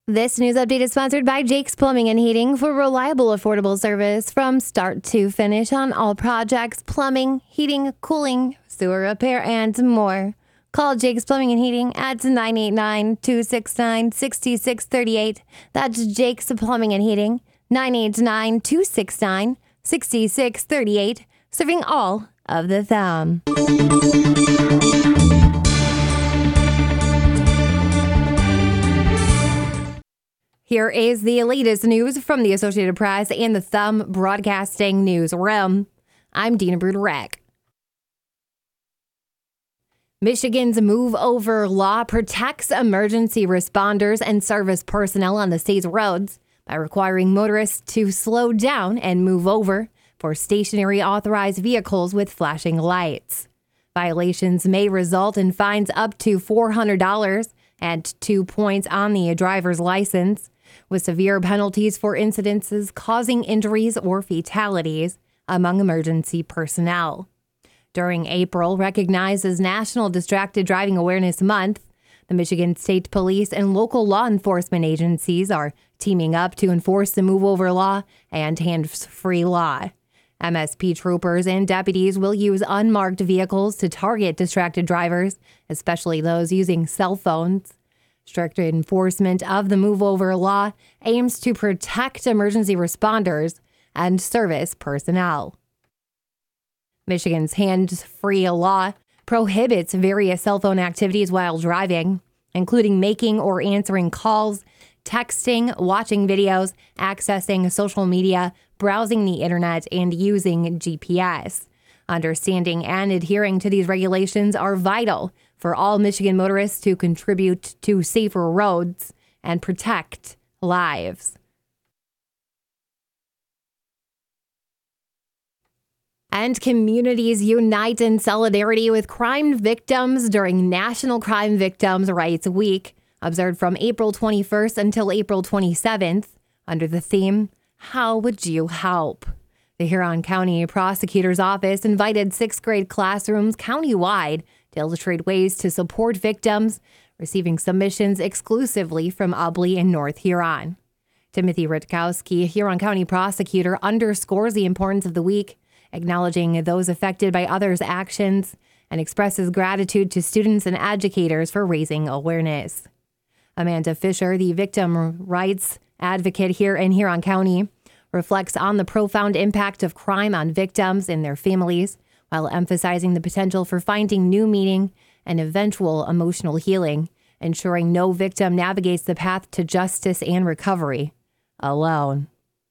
This news update is sponsored by Jake's Plumbing and Heating for reliable, affordable service from start to finish on all projects, plumbing, heating, cooling, sewer repair, and more. Call Jake's Plumbing and Heating at 989-269-6638. That's Jake's Plumbing and Heating, 989-269-6638, serving all of the Thumb. Here is the latest news from the Associated Press and the Thumb Broadcasting Newsroom. I'm Dina Bruderek. Michigan's Move Over law protects emergency responders and service personnel on the state's roads by requiring motorists to slow down and move over for stationary authorized vehicles with flashing lights. Violations may result in fines up to $400 and 2 points on the driver's license, with severe penalties for incidences causing injuries or fatalities among emergency personnel. During April, recognized as National Distracted Driving Awareness Month, the Michigan State Police and local law enforcement agencies are teaming up to enforce the Move Over law and hands-free law. MSP troopers and deputies will use unmarked vehicles to target distracted drivers, especially those using cell phones. Strict enforcement of the Move Over law aims to protect emergency responders and service personnel. Michigan's hands-free law prohibits various cell phone activities while driving, including making or answering calls, texting, watching videos, accessing social media, browsing the internet, and using GPS. Understanding and adhering to these regulations are vital for all Michigan motorists to contribute to safer roads and protect lives. And communities unite in solidarity with crime victims during National Crime Victims' Rights Week, observed from April 21st until April 27th, under the theme, How Would You Help? The Huron County Prosecutor's Office invited sixth grade classrooms countywide to illustrate ways to support victims, receiving submissions exclusively from Ubly and North Huron. Timothy Rutkowski, Huron County Prosecutor, underscores the importance of the week, acknowledging those affected by others' actions, and expresses gratitude to students and educators for raising awareness. Amanda Fisher, the victim rights advocate here in Huron County, reflects on the profound impact of crime on victims and their families, while emphasizing the potential for finding new meaning and eventual emotional healing, ensuring no victim navigates the path to justice and recovery alone.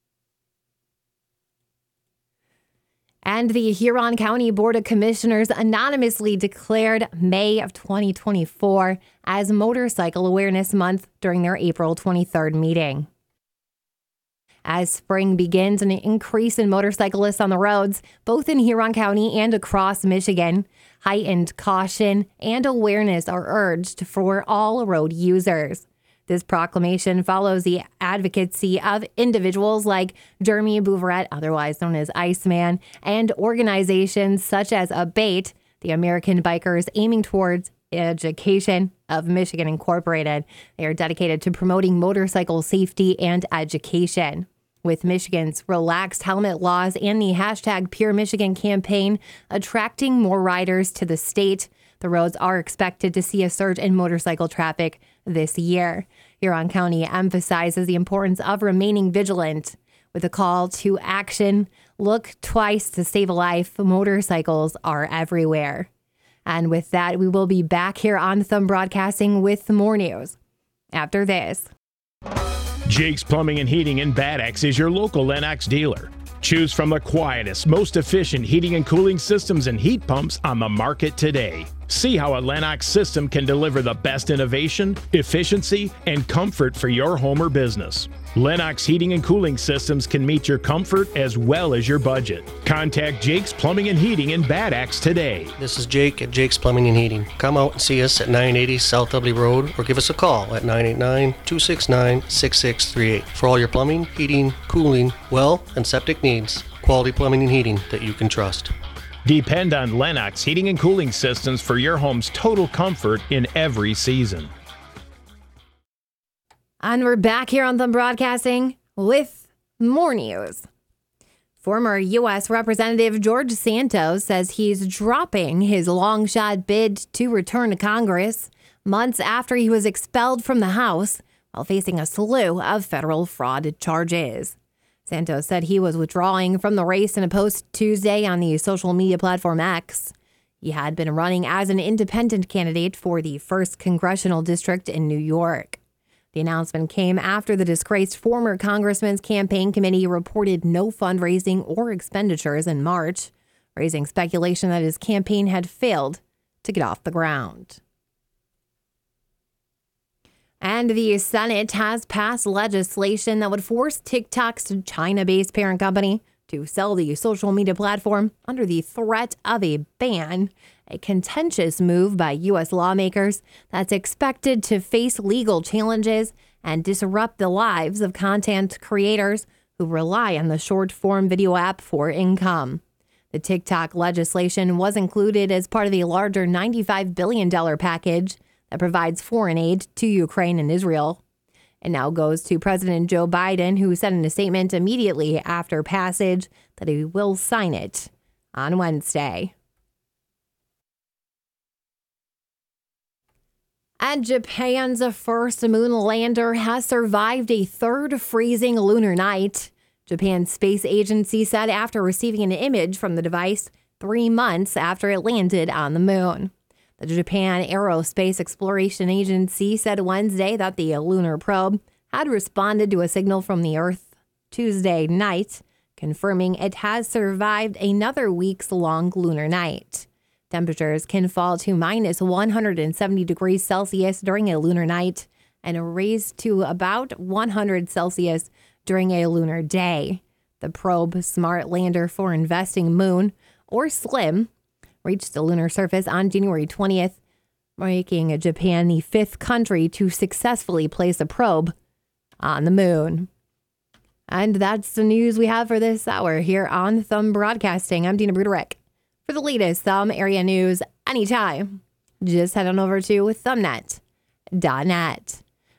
And the Huron County Board of Commissioners anonymously declared May of 2024 as Motorcycle Awareness Month during their April 23rd meeting. As spring begins, an increase in motorcyclists on the roads, both in Huron County and across Michigan, heightened caution and awareness are urged for all road users. This proclamation follows the advocacy of individuals like Jeremy Bouveret, otherwise known as Iceman, and organizations such as ABATE, the American Bikers Aiming Towards Education of Michigan Incorporated. They are dedicated to promoting motorcycle safety and education. With Michigan's relaxed helmet laws and the hashtag Pure Michigan campaign attracting more riders to the state, the roads are expected to see a surge in motorcycle traffic this year. Huron County emphasizes the importance of remaining vigilant with a call to action. Look twice to save a life. Motorcycles are everywhere. And with that, we will be back here on Thumb Broadcasting with more news after this. Jake's Plumbing and Heating in Bad Axe is your local Lennox dealer. Choose from the quietest, most efficient heating and cooling systems and heat pumps on the market today. See how a Lennox system can deliver the best innovation, efficiency, and comfort for your home or business. Lennox heating and cooling systems can meet your comfort as well as your budget. Contact Jake's Plumbing and Heating in Bad Axe today. This is Jake at Jake's Plumbing and Heating. Come out and see us at 980 South Ubly Road or give us a call at 989-269-6638 for all your plumbing, heating, cooling, well, and septic needs. Quality plumbing and heating that you can trust. Depend on Lennox heating and cooling systems for your home's total comfort in every season. And we're back here on Thumb Broadcasting with more news. Former U.S. Representative George Santos says he's dropping his long-shot bid to return to Congress months after he was expelled from the House while facing a slew of federal fraud charges. Santos said he was withdrawing from the race in a post Tuesday on the social media platform X. He had been running as an independent candidate for the 1st Congressional District in New York. The announcement came after the disgraced former congressman's campaign committee reported no fundraising or expenditures in March, raising speculation that his campaign had failed to get off the ground. And the Senate has passed legislation that would force TikTok's China-based parent company to sell the social media platform under the threat of a ban, a contentious move by U.S. lawmakers that's expected to face legal challenges and disrupt the lives of content creators who rely on the short-form video app for income. The TikTok legislation was included as part of a larger $95 billion package that provides foreign aid to Ukraine and Israel. It now goes to President Joe Biden, who said in a statement immediately after passage that he will sign it on Wednesday. And Japan's first moon lander has survived a third freezing lunar night. Japan's space agency said after receiving an image from the device 3 months after it landed on the moon. The Japan Aerospace Exploration Agency said Wednesday that the lunar probe had responded to a signal from the Earth Tuesday night, confirming it has survived another weeks-long lunar night. Temperatures can fall to minus 170 degrees Celsius during a lunar night and raise to about 100 Celsius during a lunar day. The probe Smart Lander for Investing Moon, or SLIM, reached the lunar surface on January 20th, making Japan the 5th country to successfully place a probe on the moon. And that's the news we have for this hour here on Thumb Broadcasting. I'm Dina Bruderich. For the latest Thumb area news anytime, just head on over to thumbnet.net.